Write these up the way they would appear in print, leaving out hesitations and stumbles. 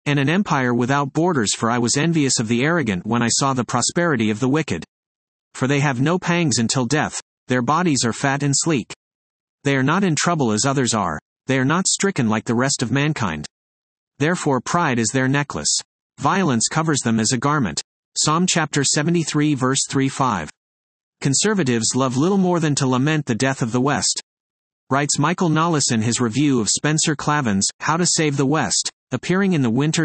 and an empire without borders, for I was envious of the arrogant when I saw the prosperity of the wicked. For they have no pangs until death, their bodies are fat and sleek. They are not in trouble as others are, they are not stricken like the rest of mankind. Therefore pride is their necklace. Violence covers them as a garment. Psalm chapter 73 verse 3-5. Conservatives love little more than to lament the death of the West. Writes Michael Knowles in his review of Spencer Klavan's How to Save the West, appearing in the winter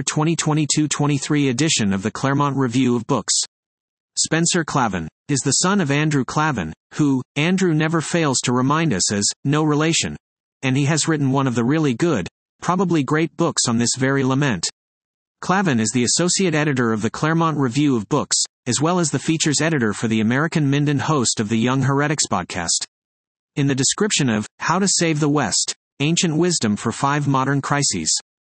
2022-23 edition of the Claremont Review of Books. Spencer Klavan is the son of Andrew Klavan, who, Andrew never fails to remind us, is no relation. And he has written one of the really good, probably great books on this very lament. Klavan is the associate editor of the Claremont Review of Books, as well as the features editor for the American Minden host of the Young Heretics podcast. In the description of How to Save the West, Ancient Wisdom for 5 Modern Crises,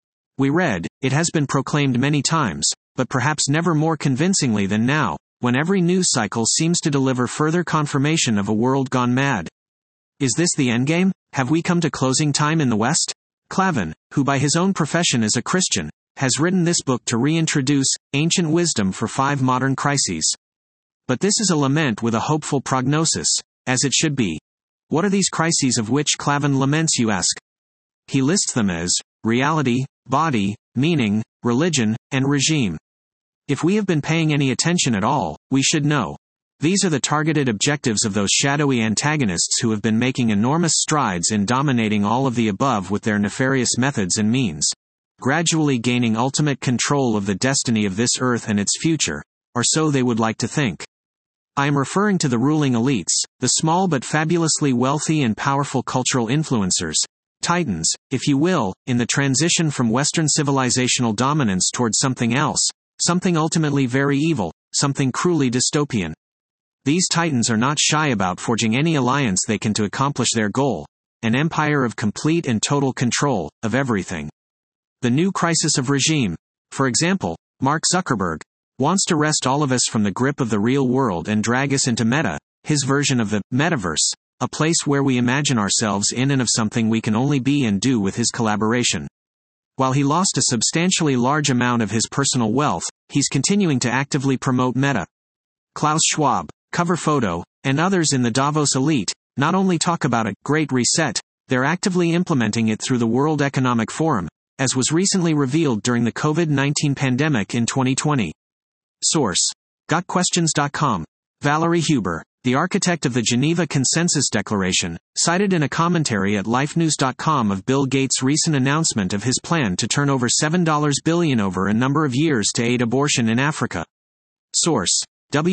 we read, "It has been proclaimed many times, but perhaps never more convincingly than now, when every news cycle seems to deliver further confirmation of a world gone mad. Is this the endgame? Have we come to closing time in the West?" Klavan, who by his own profession is a Christian, has written this book to reintroduce Ancient Wisdom for 5 Modern Crises. But this is a lament with a hopeful prognosis, as it should be. What are these crises of which Klavan laments, you ask? He lists them as reality, body, meaning, religion, and regime. If we have been paying any attention at all, we should know. These are the targeted objectives of those shadowy antagonists who have been making enormous strides in dominating all of the above with their nefarious methods and means, gradually gaining ultimate control of the destiny of this earth and its future, or so they would like to think. I am referring to the ruling elites, the small but fabulously wealthy and powerful cultural influencers, titans, if you will, in the transition from Western civilizational dominance towards something else, something ultimately very evil, something cruelly dystopian. These titans are not shy about forging any alliance they can to accomplish their goal, an empire of complete and total control, of everything. The new crisis of regime. For example, Mark Zuckerberg wants to wrest all of us from the grip of the real world and drag us into Meta, his version of the metaverse, a place where we imagine ourselves in and of something we can only be and do with his collaboration. While he lost a substantially large amount of his personal wealth, he's continuing to actively promote Meta. Klaus Schwab, cover photo, and others in the Davos elite, not only talk about a great reset, they're actively implementing it through the World Economic Forum, as was recently revealed during the COVID-19 pandemic in 2020. Source: GotQuestions.com. Valerie Huber, the architect of the Geneva Consensus Declaration, cited in a commentary at lifenews.com of Bill Gates' recent announcement of his plan to turn over $7 billion over a number of years to aid abortion in Africa. Source: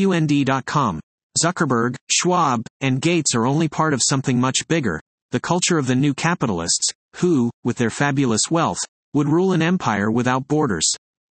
WND.com. Zuckerberg, Schwab, and Gates are only part of something much bigger, the culture of the new capitalists, who, with their fabulous wealth, would rule an empire without borders.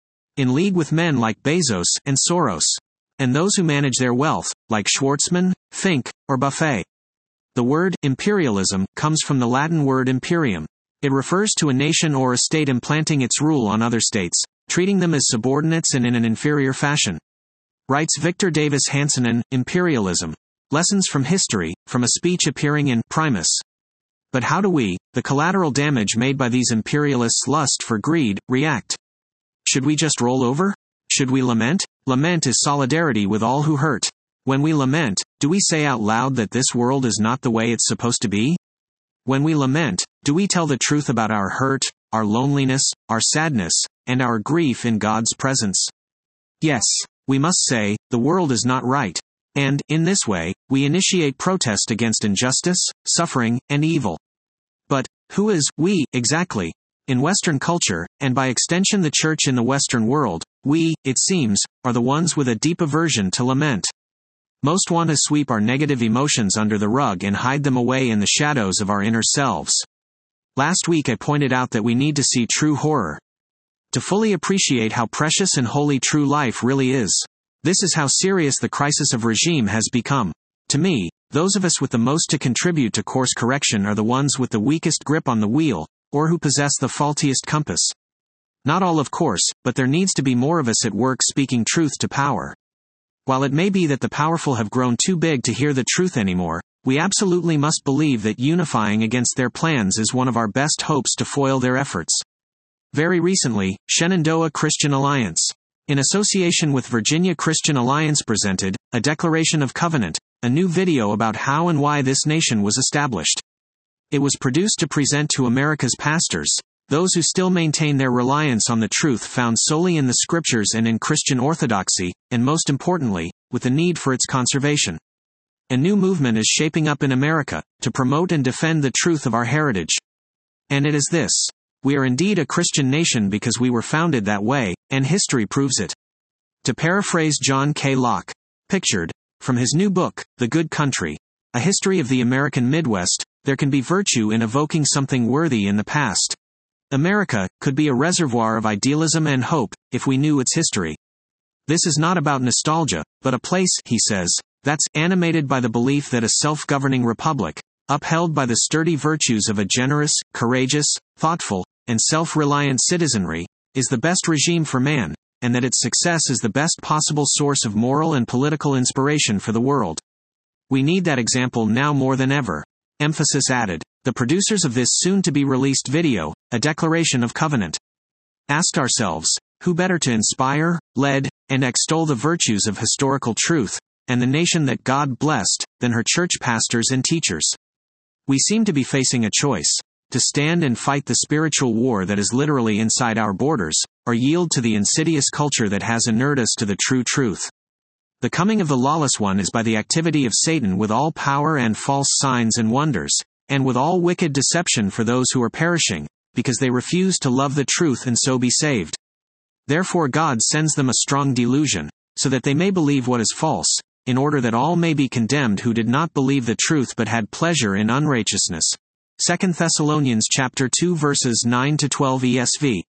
In league with men like Bezos and Soros, and those who manage their wealth, like Schwartzman, Fink, or Buffett. The word imperialism comes from the Latin word imperium. It refers to a nation or a state implanting its rule on other states, treating them as subordinates and in an inferior fashion. Writes Victor Davis Hanson in Imperialism: Lessons from History, from a speech appearing in Primus. But how do we, the collateral damage made by these imperialists' lust for greed, react? Should we just roll over? Should we lament? Lament is solidarity with all who hurt. When we lament, do we say out loud that this world is not the way it's supposed to be? When we lament, do we tell the truth about our hurt, our loneliness, our sadness, and our grief in God's presence? Yes, we must say, the world is not right. And, in this way, we initiate protest against injustice, suffering, and evil. But, who is we, exactly? In Western culture, and by extension the Church in the Western world, we, it seems, are the ones with a deep aversion to lament. Most want to sweep our negative emotions under the rug and hide them away in the shadows of our inner selves. Last week I pointed out that we need to see true horror. To fully appreciate how precious and holy true life really is. This is how serious the crisis of regime has become. To me, those of us with the most to contribute to course correction are the ones with the weakest grip on the wheel, or who possess the faultiest compass. Not all, of course, but there needs to be more of us at work speaking truth to power. While it may be that the powerful have grown too big to hear the truth anymore, we absolutely must believe that unifying against their plans is one of our best hopes to foil their efforts. Very recently, Shenandoah Christian Alliance, in association with Virginia Christian Alliance, presented A Declaration of Covenant, a new video about how and why this nation was established. It was produced to present to America's pastors, those who still maintain their reliance on the truth found solely in the Scriptures and in Christian orthodoxy, and most importantly, with the need for its conservation. A new movement is shaping up in America, to promote and defend the truth of our heritage. And it is this. We are indeed a Christian nation because we were founded that way, and history proves it. To paraphrase John K. Locke, pictured, from his new book, The Good Country, A History of the American Midwest, there can be virtue in evoking something worthy in the past. America could be a reservoir of idealism and hope, if we knew its history. This is not about nostalgia, but a place, he says, that's animated by the belief that a self-governing republic, upheld by the sturdy virtues of a generous, courageous, thoughtful, and self-reliant citizenry, is the best regime for man, and that its success is the best possible source of moral and political inspiration for the world. We need that example now more than ever. Emphasis added. The producers of this soon-to-be-released video, A Declaration of Covenant, asked ourselves, who better to inspire, lead, and extol the virtues of historical truth, and the nation that God blessed, than her church pastors and teachers? We seem to be facing a choice: to stand and fight the spiritual war that is literally inside our borders, or yield to the insidious culture that has inured us to the true truth. The coming of the lawless one is by the activity of Satan with all power and false signs and wonders, and with all wicked deception for those who are perishing, because they refuse to love the truth and so be saved. Therefore God sends them a strong delusion, so that they may believe what is false, in order that all may be condemned who did not believe the truth but had pleasure in unrighteousness. 2 Thessalonians chapter 2 verses 9 to 12 ESV.